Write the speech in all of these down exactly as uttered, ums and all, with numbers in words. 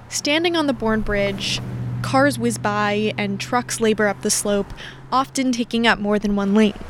Standing on the Bourne Bridge, cars whiz by and trucks labor up the slope, often taking up more than one lane.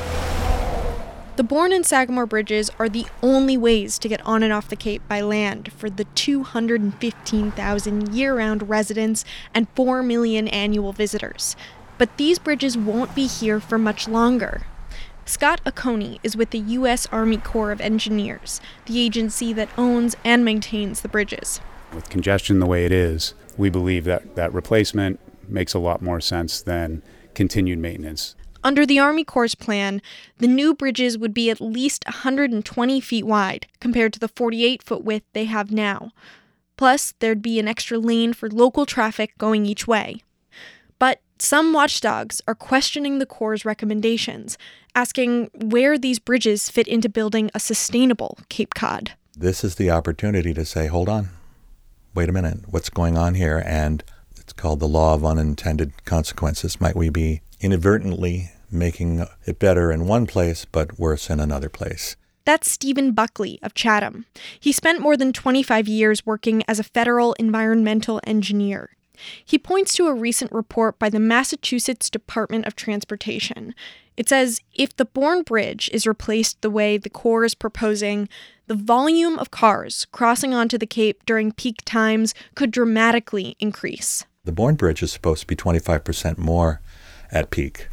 The Bourne and Sagamore bridges are the only ways to get on and off the Cape by land for the two hundred fifteen thousand year-round residents and four million annual visitors. But these bridges won't be here for much longer. Scott Oconee is with the U S Army Corps of Engineers, the agency that owns and maintains the bridges. With congestion the way it is, we believe that, that replacement makes a lot more sense than continued maintenance. Under the Army Corps' plan, the new bridges would be at least one hundred twenty feet wide compared to the forty-eight foot width they have now. Plus, there'd be an extra lane for local traffic going each way. But some watchdogs are questioning the Corps' recommendations, asking where these bridges fit into building a sustainable Cape Cod. This is the opportunity to say, hold on, wait a minute, what's going on here? And it's called the law of unintended consequences. Might we be inadvertently making it better in one place but worse in another place? That's Stephen Buckley of Chatham. He spent more than twenty-five years working as a federal environmental engineer. He points to a recent report by the Massachusetts Department of Transportation. It says if the Bourne Bridge is replaced the way the Corps is proposing, the volume of cars crossing onto the Cape during peak times could dramatically increase. The Bourne Bridge is supposed to be twenty-five percent more at peak,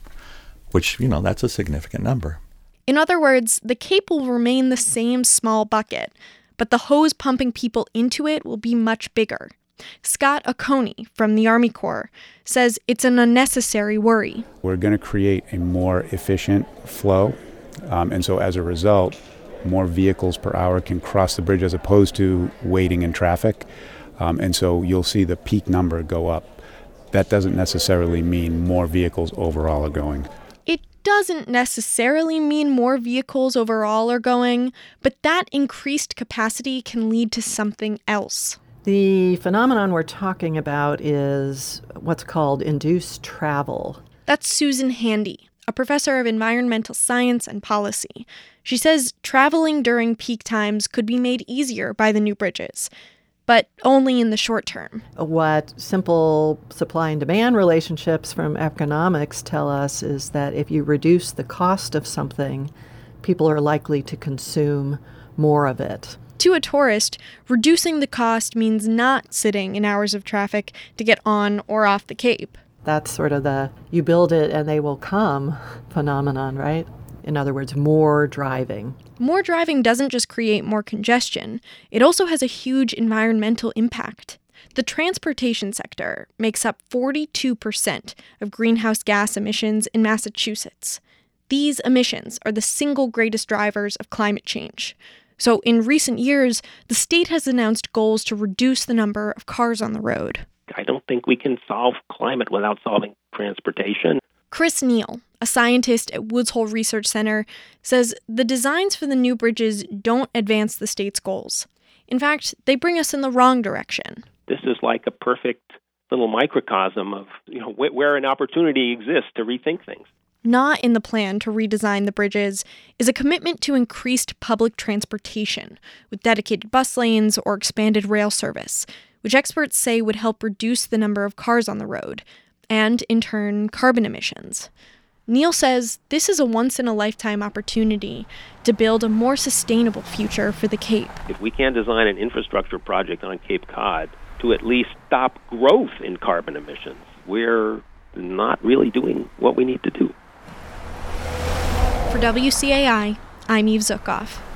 which, you know, that's a significant number. In other words, the Cape will remain the same small bucket, but the hose pumping people into it will be much bigger. Scott Oconee from the Army Corps says it's an unnecessary worry. We're going to create a more efficient flow, um, and so as a result, more vehicles per hour can cross the bridge as opposed to waiting in traffic, um, and so you'll see the peak number go up. That doesn't necessarily mean more vehicles overall are going. It doesn't necessarily mean more vehicles overall are going, but that increased capacity can lead to something else. The phenomenon we're talking about is what's called induced travel. That's Susan Handy, a professor of environmental science and policy. She says traveling during peak times could be made easier by the new bridges, but only in the short term. What simple supply and demand relationships from economics tell us is that if you reduce the cost of something, people are likely to consume more of it. To a tourist, reducing the cost means not sitting in hours of traffic to get on or off the Cape. That's sort of the you build it and they will come phenomenon, right? In other words, more driving. More driving doesn't just create more congestion. It also has a huge environmental impact. The transportation sector makes up forty-two percent of greenhouse gas emissions in Massachusetts. These emissions are the single greatest drivers of climate change. So in recent years, the state has announced goals to reduce the number of cars on the road. I don't think we can solve climate without solving transportation. Chris Neal, a scientist at Woods Hole Research Center, says the designs for the new bridges don't advance the state's goals. In fact, they bring us in the wrong direction. This is like a perfect little microcosm of, you know, wh- where an opportunity exists to rethink things. Not in the plan to redesign the bridges is a commitment to increased public transportation with dedicated bus lanes or expanded rail service, which experts say would help reduce the number of cars on the road and, in turn, carbon emissions. Neal says this is a once-in-a-lifetime opportunity to build a more sustainable future for the Cape. If we can design an infrastructure project on Cape Cod to at least stop growth in carbon emissions, we're not really doing what we need to do. For W C A I, I'm Eve Zukoff.